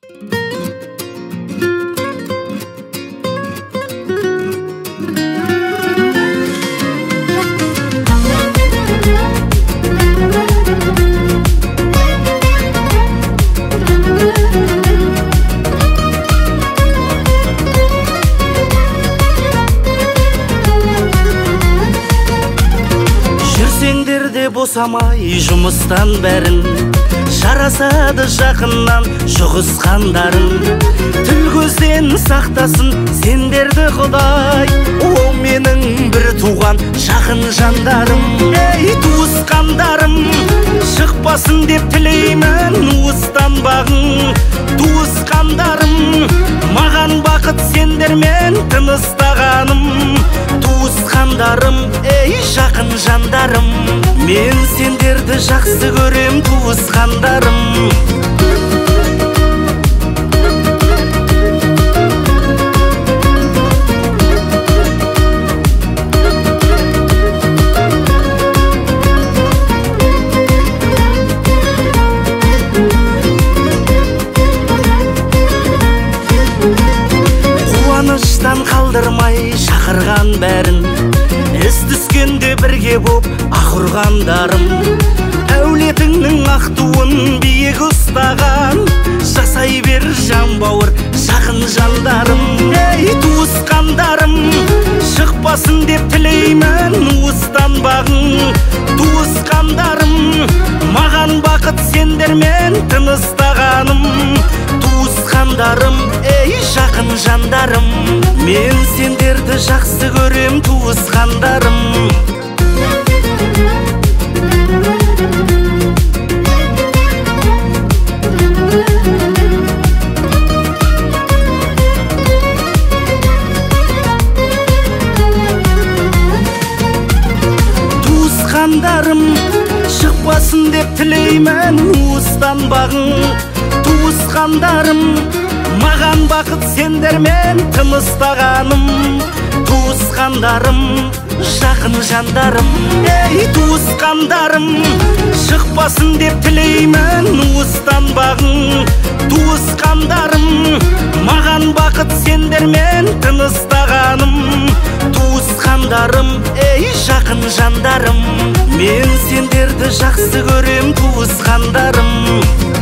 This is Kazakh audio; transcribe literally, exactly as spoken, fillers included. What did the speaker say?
Босамай жұмыстан бәрін жарасады жақыннан жұғысқандарың. Тіл көзден сақтасын сендерді Құдай, о менің бір туған жақын жандарым. Ей туысқандарым, шықпасын деп тілеймін уыстан бағың. Туысқандарым, маған бақыт сендермен тыныстағаным. Туысқандарым, ей жақын жандарым, мен сендерді жақсы көрем туысқандарым. Қуаныштан қалдырмай шақырған бәрін, із түскенде бірге боп ақ ұрғандарым. Әулетіңнің ақ туын биік ұстаған, жасай бер жан бауыр жақын жандарым. Ей туысқандарым, шықпасын деп тілеймін уыстан бағың. Туысқандарым, маған бақыт сендермен тыныстағаным. Туысқандарым, ей жақын жандарым, мен сендерді жақсы көрем туысқандарым. Туысқандарым, шықпасын деп тілеймін уыстан бағың. Туысқандарым, маған бақыт сендермен тыныстағаным. Туысқандарым, жақын жандарым, ей туысқандарым, шықпасын деп тілеймін уыстан бағың. Туысқандарым, маған бақыт сендермен тыныстағаным. Туысқандарым, ей жақын жандарым, мен сендерді жақсы көрем туысқандарым.